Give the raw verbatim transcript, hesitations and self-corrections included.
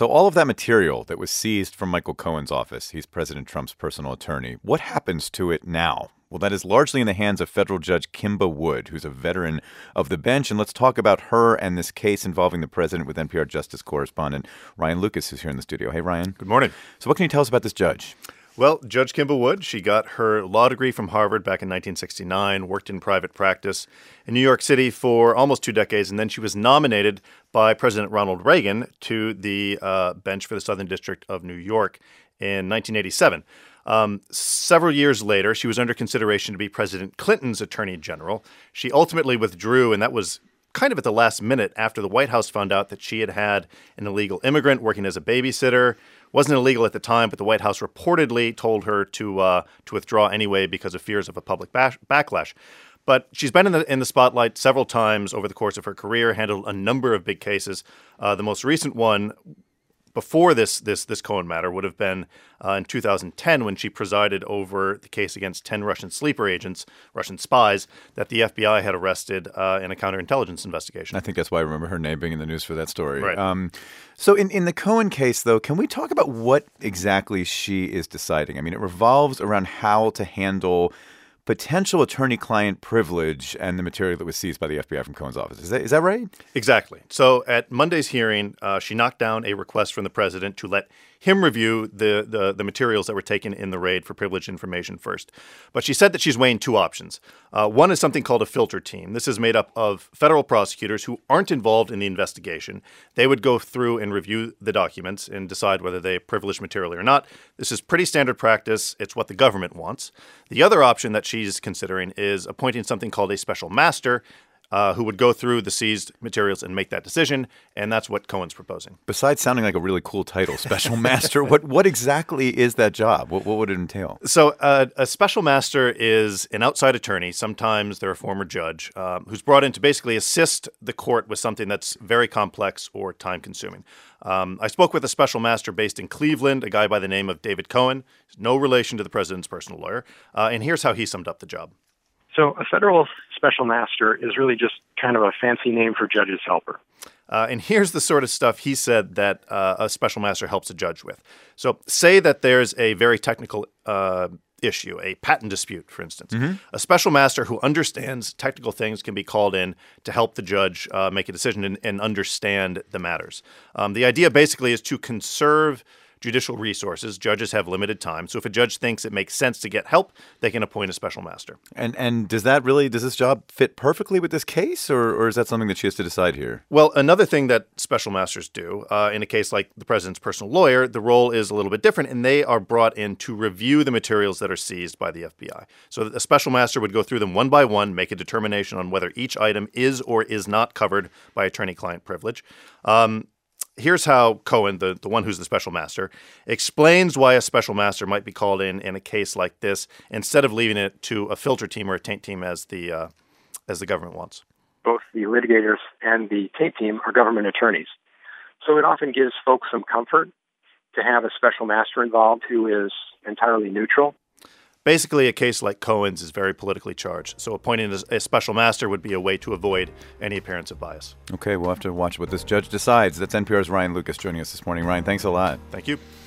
So all of that material that was seized from Michael Cohen's office, he's President Trump's personal attorney, what happens to it now? Well, that is largely in the hands of federal judge Kimba Wood, who's a veteran of the bench. And let's talk about her and this case involving the president with N P R Justice correspondent Ryan Lucas, who's here in the studio. Hey, Ryan. Good morning. So what can you tell us about this judge? Well, Judge Kimba Wood, she got her law degree from Harvard back in nineteen sixty-nine, worked in private practice in New York City for almost two decades, and then she was nominated by President Ronald Reagan to the uh, bench for the Southern District of New York in nineteen eighty-seven. Um, several years later, she was under consideration to be President Clinton's Attorney General. She ultimately withdrew, and that was kind of at the last minute after the White House found out that she had had an illegal immigrant working as a babysitter. Wasn't illegal at the time, but the White House reportedly told her to uh, to withdraw anyway because of fears of a public bash- backlash. But she's been in the in the spotlight several times over the course of her career, handled a number of big cases. Uh, the most recent one before this this this Cohen matter would have been uh, in two thousand ten when she presided over the case against ten Russian sleeper agents, Russian spies, that the F B I had arrested uh, in a counterintelligence investigation. I think that's why I remember her name being in the news for that story. Right. Um, so in, in the Cohen case, though, can we talk about what exactly she is deciding? I mean, it revolves around how to handle potential attorney-client privilege and the material that was seized by the F B I from Cohen's office. Is that, is that right? Exactly. So at Monday's hearing, uh, she knocked down a request from the president to let him review the, the, the materials that were taken in the raid for privileged information first. But she said that she's weighing two options. Uh, one is something called a filter team. This is made up of federal prosecutors who aren't involved in the investigation. They would go through and review the documents and decide whether they privileged material or not. This is pretty standard practice. It's what the government wants. The other option that she's considering is appointing something called a special master uh, who would go through the seized materials and make that decision, and that's what Cohen's proposing. Besides sounding like a really cool title, special master, what what exactly is that job? What, what would it entail? So uh, a special master is an outside attorney, sometimes they're a former judge, um, who's brought in to basically assist the court with something that's very complex or time-consuming. Um, I spoke with a special master based in Cleveland, a guy by the name of David Cohen, no relation to the president's personal lawyer, uh, and here's how he summed up the job. So a federal special master is really just kind of a fancy name for judge's helper. Uh, and here's the sort of stuff he said that uh, a special master helps a judge with. So say that there's a very technical uh, issue, a patent dispute, for instance. Mm-hmm. A special master who understands technical things can be called in to help the judge uh, make a decision and, and understand the matters. Um, the idea basically is to conserve judicial resources. Judges have limited time. So if a judge thinks it makes sense to get help, they can appoint a special master. And and does that really, does this job fit perfectly with this case, or, or is that something that she has to decide here? Well, another thing that special masters do, uh, in a case like the president's personal lawyer, the role is a little bit different, and they are brought in to review the materials that are seized by the F B I. So a special master would go through them one by one, make a determination on whether each item is or is not covered by attorney-client privilege. Um, Here's how Cohen, the, the one who's the special master, explains why a special master might be called in in a case like this instead of leaving it to a filter team or a taint team as the uh, as the government wants. Both the litigators and the taint team are government attorneys. So it often gives folks some comfort to have a special master involved who is entirely neutral. Basically, a case like Cohen's is very politically charged, so appointing a special master would be a way to avoid any appearance of bias. Okay, we'll have to watch what this judge decides. That's N P R's Ryan Lucas joining us this morning. Ryan, thanks a lot. Thank you.